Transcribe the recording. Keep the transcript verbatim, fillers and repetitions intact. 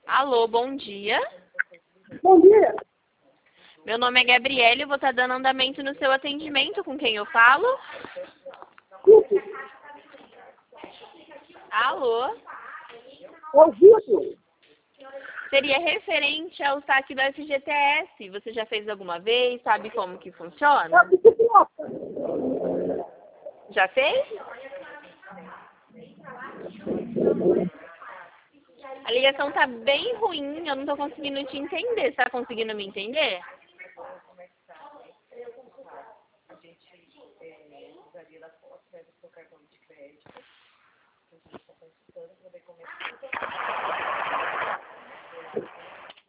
Alô, bom dia. Bom dia. Meu nome é Gabriele, eu vou estar dando andamento no seu atendimento. Com quem eu falo? Guto. Alô? Ô, Guto. Seria referente ao saque do F G T S. Você já fez alguma vez? Sabe como que funciona? É bicicleta. Já fez? A ligação tá bem ruim, eu não tô conseguindo te entender. Você tá conseguindo me entender?